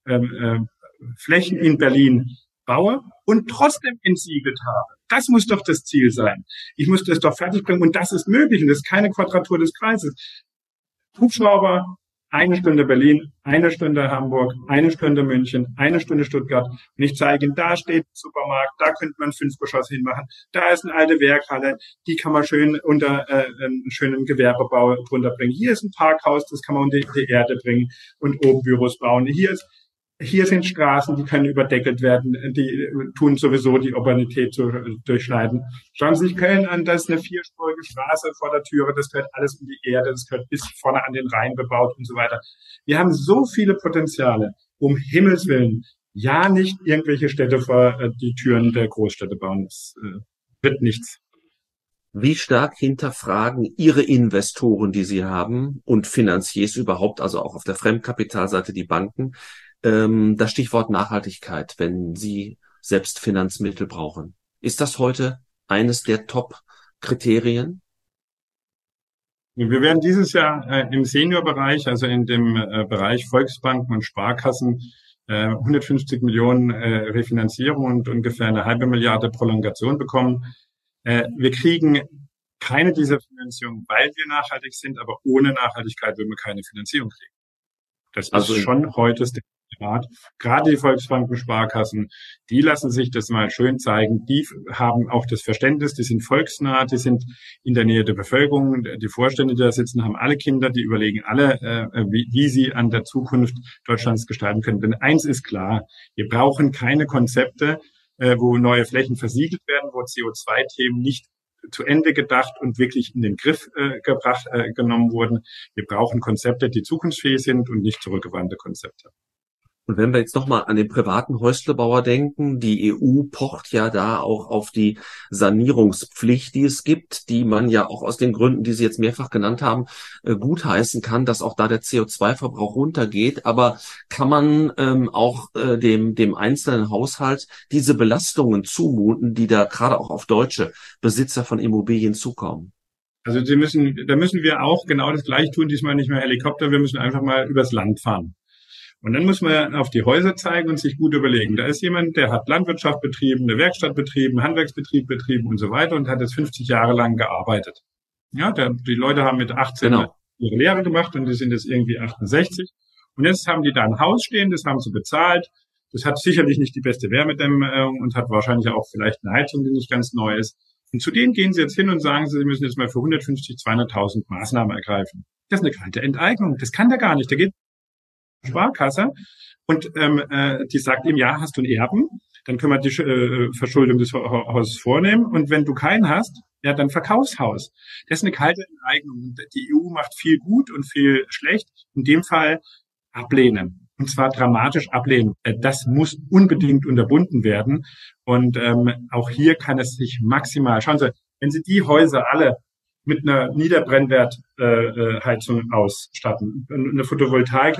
Flächen in Berlin baue und trotzdem entsiegelt habe. Das muss doch das Ziel sein. Ich muss das doch fertigbringen und das ist möglich und das ist keine Quadratur des Kreises. Hubschrauber, 1 Stunde Berlin, 1 Stunde Hamburg, 1 Stunde München, 1 Stunde Stuttgart. Und ich zeige Ihnen, da steht ein Supermarkt, da könnte man 5 Geschosse hinmachen, da ist eine alte Werkhalle, die kann man schön unter einen schönen Gewerbebau drunter bringen. Hier ist ein Parkhaus, das kann man unter die Erde bringen und oben Büros bauen. Hier sind Straßen, die können überdeckelt werden, die tun sowieso die Urbanität zu durchschneiden. Schauen Sie sich Köln an, das ist eine 4-spurige Straße vor der Türe, das gehört alles in die Erde, das gehört bis vorne an den Rhein bebaut und so weiter. Wir haben so viele Potenziale, um Himmels Willen, ja nicht irgendwelche Städte vor die Türen der Großstädte bauen. Das wird nichts. Wie stark hinterfragen Ihre Investoren, die Sie haben, und Finanziers überhaupt, also auch auf der Fremdkapitalseite die Banken, das Stichwort Nachhaltigkeit, wenn Sie selbst Finanzmittel brauchen? Ist das heute eines der Top-Kriterien? Wir werden dieses Jahr im Seniorbereich, also in dem Bereich Volksbanken und Sparkassen, 150 Millionen Refinanzierung und ungefähr 0,5 Milliarde Prolongation bekommen. Wir kriegen keine dieser Finanzierung, weil wir nachhaltig sind, aber ohne Nachhaltigkeit würden wir keine Finanzierung kriegen. Das ist schon heute der Rat. Gerade die Volksbanken, Sparkassen, die lassen sich das mal schön zeigen. Die haben auch das Verständnis, die sind volksnah, die sind in der Nähe der Bevölkerung. Die Vorstände, die da sitzen, haben alle Kinder, die überlegen alle, wie sie an der Zukunft Deutschlands gestalten können. Denn eins ist klar, wir brauchen keine Konzepte, wo neue Flächen versiegelt werden, wo CO2-Themen nicht zu Ende gedacht und wirklich in den Griff genommen wurden. Wir brauchen Konzepte, die zukunftsfähig sind und nicht zurückgewandte Konzepte. Und wenn wir jetzt nochmal an den privaten Häuslebauer denken, die EU pocht ja da auch auf die Sanierungspflicht, die es gibt, die man ja auch aus den Gründen, die Sie jetzt mehrfach genannt haben, gutheißen kann, dass auch da der CO2-Verbrauch runtergeht. Aber kann man auch dem einzelnen Haushalt diese Belastungen zumuten, die da gerade auch auf deutsche Besitzer von Immobilien zukommen? Also da müssen wir auch genau das Gleiche tun, diesmal nicht mehr Helikopter, wir müssen einfach mal übers Land fahren. Und dann muss man auf die Häuser zeigen und sich gut überlegen. Da ist jemand, der hat Landwirtschaft betrieben, eine Werkstatt betrieben, Handwerksbetrieb betrieben und so weiter und hat jetzt 50 Jahre lang gearbeitet. Ja, die Leute haben mit 18 ihre Lehre gemacht und die sind jetzt irgendwie 68. Und jetzt haben die da ein Haus stehen, das haben sie bezahlt. Das hat sicherlich nicht die beste Wärmedämmung und hat wahrscheinlich auch vielleicht eine Heizung, die nicht ganz neu ist. Und zu denen gehen sie jetzt hin und sagen, sie müssen jetzt mal für 150.000, 200.000 Maßnahmen ergreifen. Das ist eine kalte Enteignung. Das kann der gar nicht. Der geht Sparkasse und die sagt ihm, ja, hast du einen Erben? Dann können wir die Verschuldung des Hauses vornehmen. Und wenn du keinen hast, ja, dann verkauf's Haus. Das ist eine kalte Enteignung. Die EU macht viel gut und viel schlecht. In dem Fall ablehnen. Und zwar dramatisch ablehnen. Das muss unbedingt unterbunden werden. Und auch hier kann es sich maximal, schauen Sie, wenn Sie die Häuser alle mit einer Niederbrennwertheizung ausstatten, eine Photovoltaik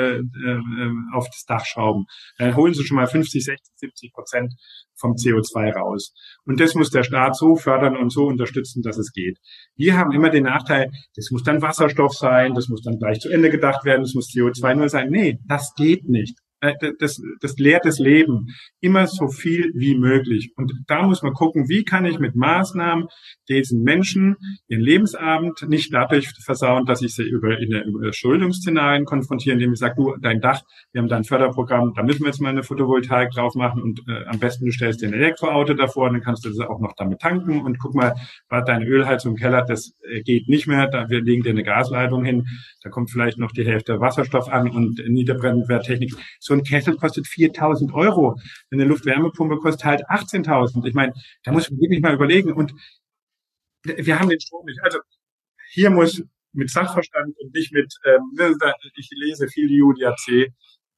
auf das Dach schrauben, dann holen Sie schon mal 50, 60, 70% vom CO2 raus. Und das muss der Staat so fördern und so unterstützen, dass es geht. Wir haben immer den Nachteil, das muss dann Wasserstoff sein, das muss dann gleich zu Ende gedacht werden, das muss CO2 nur sein. Nee, das geht nicht. Das lehrt das Leben. Immer so viel wie möglich. Und da muss man gucken, wie kann ich mit Maßnahmen diesen Menschen ihren Lebensabend nicht dadurch versauen, dass ich sie in Überschuldungsszenarien konfrontiere, indem ich sage, du, dein Dach, wir haben da ein Förderprogramm, da müssen wir jetzt mal eine Photovoltaik drauf machen und am besten du stellst dir ein Elektroauto davor, dann kannst du das auch noch damit tanken und guck mal, war deine Ölheizung im Keller, das geht nicht mehr, wir legen dir eine Gasleitung hin, da kommt vielleicht noch die Hälfte Wasserstoff an und Niederbrennwerttechnik. So ein Kessel kostet 4.000 €. Eine Luftwärmepumpe kostet halt 18.000. Ich meine, da muss man wirklich mal überlegen. Und wir haben den Strom nicht. Also hier muss mit Sachverstand und nicht mit, ich lese viel Julia C.,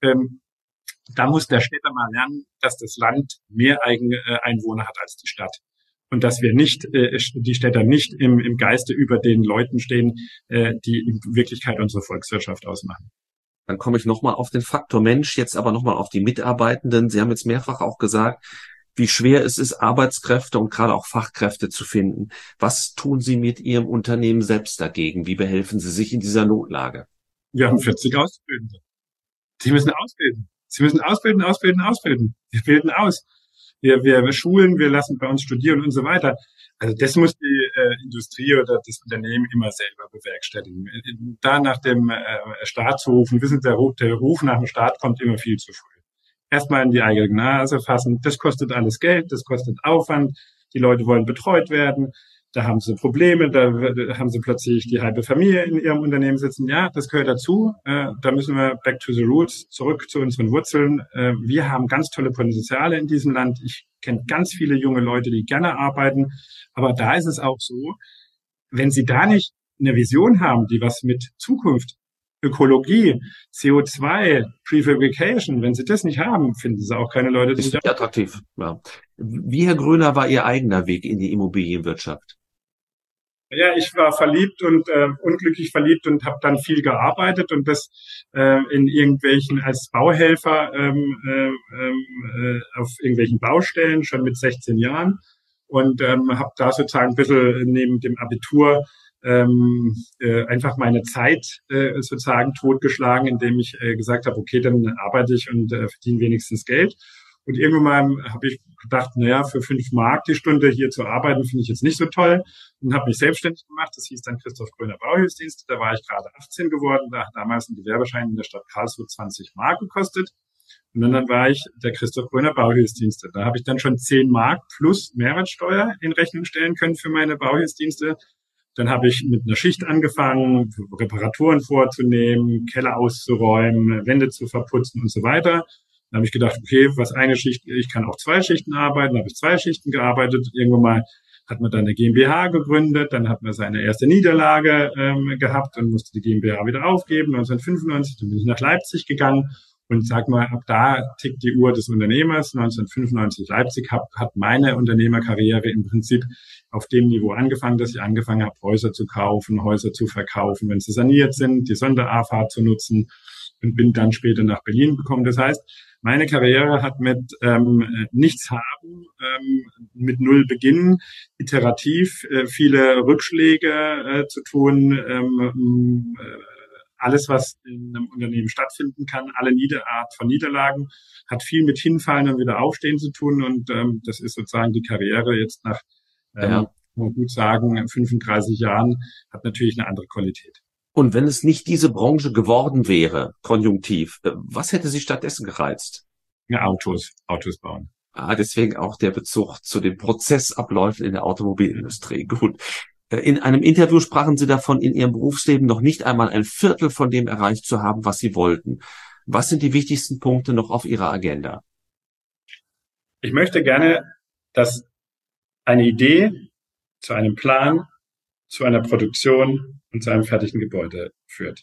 da muss der Städter mal lernen, dass das Land mehr eigene Einwohner hat als die Stadt. Und dass wir nicht, die Städter nicht im Geiste über den Leuten stehen, die in Wirklichkeit unsere Volkswirtschaft ausmachen. Dann komme ich nochmal auf den Faktor Mensch, jetzt aber nochmal auf die Mitarbeitenden. Sie haben jetzt mehrfach auch gesagt, wie schwer es ist, Arbeitskräfte und gerade auch Fachkräfte zu finden. Was tun Sie mit Ihrem Unternehmen selbst dagegen? Wie behelfen Sie sich in dieser Notlage? Wir haben 40 Auszubildende. Sie müssen ausbilden. Sie müssen ausbilden. Wir bilden aus. Wir schulen, wir lassen bei uns studieren und so weiter. Also das muss die Industrie oder das Unternehmen immer selber bewerkstelligen. Da nach dem Staat zu rufen, wissen Sie, der Ruf nach dem Staat kommt immer viel zu früh. Erstmal in die eigene Nase fassen, das kostet alles Geld, das kostet Aufwand, die Leute wollen betreut werden, da haben sie Probleme, da haben sie plötzlich die halbe Familie in ihrem Unternehmen sitzen. Ja, das gehört dazu, da müssen wir back to the roots, zurück zu unseren Wurzeln. Wir haben ganz tolle Potenziale in diesem Land. Ich kenne ganz viele junge Leute, die gerne arbeiten, aber da ist es auch so, wenn sie da nicht eine Vision haben, die was mit Zukunft, Ökologie, CO2, Prefabrication, wenn sie das nicht haben, finden sie auch keine Leute, die sich attraktiv. Ja. Wie, Herr Gröner, war Ihr eigener Weg in die Immobilienwirtschaft? Ja, ich war verliebt und unglücklich verliebt und habe dann viel gearbeitet und das in irgendwelchen als Bauhelfer auf irgendwelchen Baustellen schon mit 16 Jahren und habe da sozusagen ein bisschen neben dem Abitur einfach meine Zeit sozusagen totgeschlagen, indem ich gesagt habe, okay, dann arbeite ich und verdiene wenigstens Geld. Und irgendwann mal habe ich gedacht, naja, für 5 Mark die Stunde hier zu arbeiten, finde ich jetzt nicht so toll. Und habe mich selbstständig gemacht. Das hieß dann Christoph Gröner Bauhilfsdienst. Da war ich gerade 18 geworden. Da hat damals ein Gewerbeschein in der Stadt Karlsruhe 20 Mark gekostet. Und dann war ich der Christoph Gröner Bauhilfsdienste. Da habe ich dann schon 10 Mark plus Mehrwertsteuer in Rechnung stellen können für meine Bauhilfsdienste. Dann habe ich mit einer Schicht angefangen, Reparaturen vorzunehmen, Keller auszuräumen, Wände zu verputzen und so weiter. Dann habe ich gedacht, okay, was eine Schicht, ich kann auch 2 Schichten arbeiten, habe ich 2 Schichten gearbeitet. Irgendwann mal hat man dann eine GmbH gegründet, dann hat man seine erste Niederlage gehabt und musste die GmbH wieder aufgeben. 1995, dann bin ich nach Leipzig gegangen und sag mal, ab da tickt die Uhr des Unternehmers. 1995 Leipzig hat meine Unternehmerkarriere im Prinzip auf dem Niveau angefangen, dass ich angefangen habe, Häuser zu kaufen, Häuser zu verkaufen, wenn sie saniert sind, die Sonder-A-Fahrt zu nutzen und bin dann später nach Berlin gekommen. Das heißt, meine Karriere hat mit nichts haben, mit null beginnen, iterativ, viele Rückschläge zu tun, alles, was in einem Unternehmen stattfinden kann, alle Art von Niederlagen, hat viel mit Hinfallen und wieder Aufstehen zu tun. Und das ist sozusagen die Karriere jetzt nach, kann man gut sagen, 35 Jahren, hat natürlich eine andere Qualität. Und wenn es nicht diese Branche geworden wäre, konjunktiv, was hätte Sie stattdessen gereizt? Ja, Autos bauen. Deswegen auch der Bezug zu den Prozessabläufen in der Automobilindustrie. Gut. In einem Interview sprachen Sie davon, in Ihrem Berufsleben noch nicht einmal ein Viertel von dem erreicht zu haben, was Sie wollten. Was sind die wichtigsten Punkte noch auf Ihrer Agenda? Ich möchte gerne, dass eine Idee zu einem Plan, zu einer Produktion und zu einem fertigen Gebäude führt.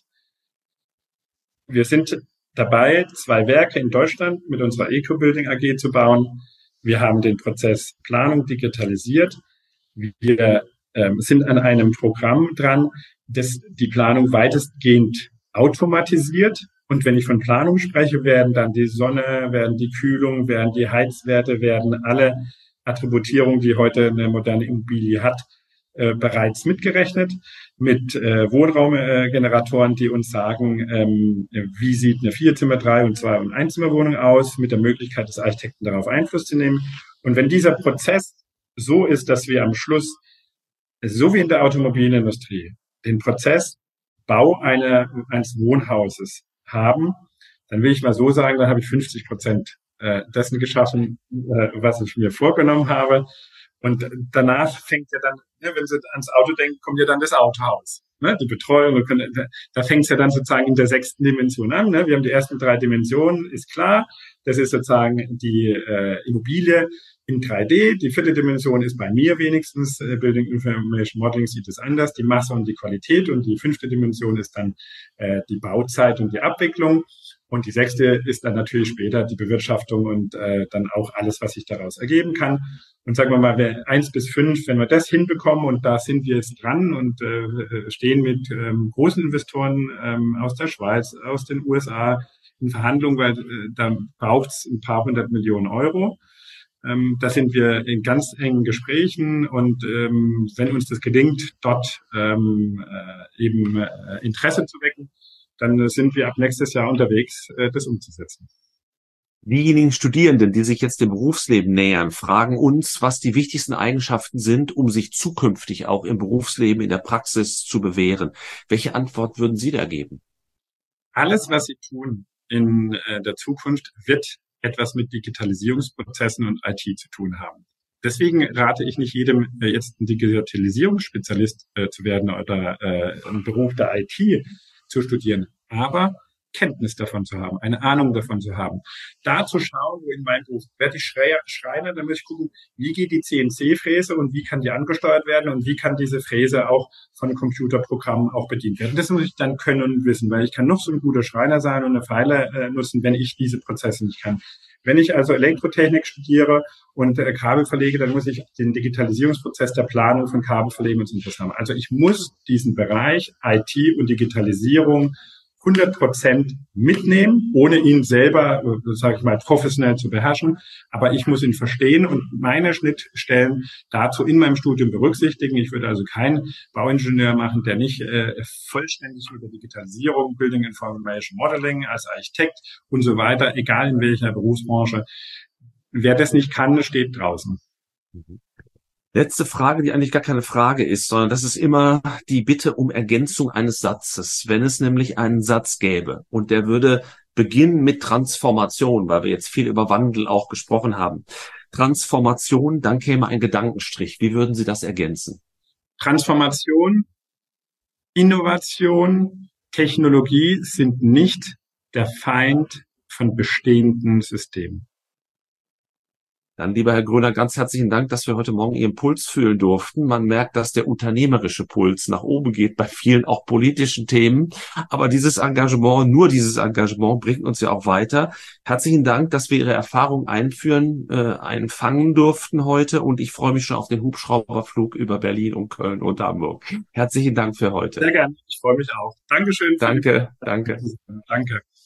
Wir sind dabei, 2 Werke in Deutschland mit unserer Eco-Building AG zu bauen. Wir haben den Prozess Planung digitalisiert. Wir sind an einem Programm dran, das die Planung weitestgehend automatisiert. Und wenn ich von Planung spreche, werden dann die Sonne, werden die Kühlung, werden die Heizwerte, werden alle Attributierungen, die heute eine moderne Immobilie hat, bereits mitgerechnet mit Wohnraumgeneratoren, die uns sagen, wie sieht eine 4-Zimmer-, 3- und 2- und 1-Zimmer-Wohnung aus, mit der Möglichkeit des Architekten darauf Einfluss zu nehmen. Und wenn dieser Prozess so ist, dass wir am Schluss, so wie in der Automobilindustrie, den Prozess Bau eines Wohnhauses haben, dann will ich mal so sagen, dann habe ich 50% dessen geschaffen, was ich mir vorgenommen habe. Und danach fängt ja dann, wenn Sie ans Auto denken, kommt ja dann das Autohaus, die Betreuung. Da fängt es ja dann sozusagen in der 6. Dimension an. Wir haben die ersten 3 Dimensionen, ist klar. Das ist sozusagen die Immobilie in 3D. Die 4. Dimension ist bei mir wenigstens, Building Information Modeling sieht es anders, die Masse und die Qualität. Und die 5. Dimension ist dann die Bauzeit und die Abwicklung. Und die 6. ist dann natürlich später die Bewirtschaftung und dann auch alles, was sich daraus ergeben kann. Und sagen wir mal, 1 bis 5, wenn wir das hinbekommen, und da sind wir jetzt dran und stehen mit großen Investoren aus der Schweiz, aus den USA in Verhandlungen, weil da braucht es ein paar 100 Millionen Euro. Da sind wir in ganz engen Gesprächen, und wenn uns das gelingt, dort eben Interesse zu wecken, dann sind wir ab nächstes Jahr unterwegs, das umzusetzen. Diejenigen Studierenden, die sich jetzt dem Berufsleben nähern, fragen uns, was die wichtigsten Eigenschaften sind, um sich zukünftig auch im Berufsleben, in der Praxis zu bewähren. Welche Antwort würden Sie da geben? Alles, was Sie tun in der Zukunft, wird etwas mit Digitalisierungsprozessen und IT zu tun haben. Deswegen rate ich nicht jedem, jetzt ein Digitalisierungsspezialist zu werden oder einen Beruf der IT zu studieren, aber Kenntnis davon zu haben, eine Ahnung davon zu haben. Da zu schauen, wo in meinem Beruf werde ich Schreiner, dann muss ich gucken, wie geht die CNC-Fräse und wie kann die angesteuert werden und wie kann diese Fräse auch von Computerprogrammen auch bedient werden. Das muss ich dann können und wissen, weil ich kann noch so ein guter Schreiner sein und eine Pfeile nutzen, wenn ich diese Prozesse nicht kann. Wenn ich also Elektrotechnik studiere und Kabel verlege, dann muss ich den Digitalisierungsprozess der Planung von Kabelverlegen und so etwas haben. Also ich muss diesen Bereich IT und Digitalisierung 100% mitnehmen, ohne ihn selber, sage ich mal, professionell zu beherrschen. Aber ich muss ihn verstehen und meine Schnittstellen dazu in meinem Studium berücksichtigen. Ich würde also keinen Bauingenieur machen, der nicht vollständig mit der Digitalisierung, Building Information Modeling als Architekt und so weiter, egal in welcher Berufsbranche. Wer das nicht kann, steht draußen. Letzte Frage, die eigentlich gar keine Frage ist, sondern das ist immer die Bitte um Ergänzung eines Satzes. Wenn es nämlich einen Satz gäbe und der würde beginnen mit Transformation, weil wir jetzt viel über Wandel auch gesprochen haben. Transformation, dann käme ein Gedankenstrich. Wie würden Sie das ergänzen? Transformation, Innovation, Technologie sind nicht der Feind von bestehenden Systemen. Dann, lieber Herr Gröner, ganz herzlichen Dank, dass wir heute Morgen Ihren Puls fühlen durften. Man merkt, dass der unternehmerische Puls nach oben geht bei vielen auch politischen Themen. Aber dieses Engagement, nur dieses Engagement bringt uns ja auch weiter. Herzlichen Dank, dass wir Ihre Erfahrung einfangen durften heute. Und ich freue mich schon auf den Hubschrauberflug über Berlin und Köln und Hamburg. Herzlichen Dank für heute. Sehr gerne. Ich freue mich auch. Dankeschön. Danke. Danke.